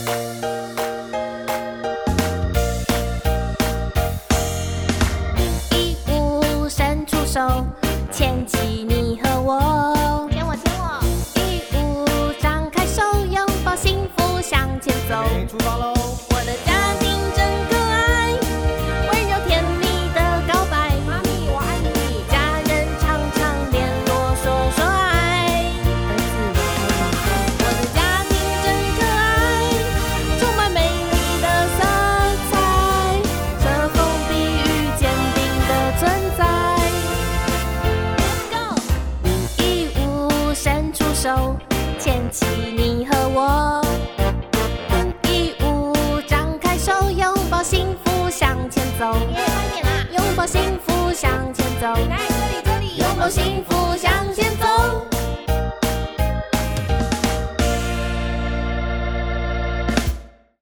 115伸出手，牵起你和我。 牵我，牵我。 115张开手，拥抱幸福向前走。 出发喽！ 我的家庭真可爱，温柔甜蜜的告白。 妈咪，我爱你。 家人常常联络说说爱。 儿子，我我的家庭真可爱，充满美丽的色彩，遮风避雨，坚定的存在。115伸出手，牵起你和我。115张开手，拥抱幸福向前走。 耶，快点啦！ 拥抱幸福向前走。 来，这里，这里。 拥抱幸福向前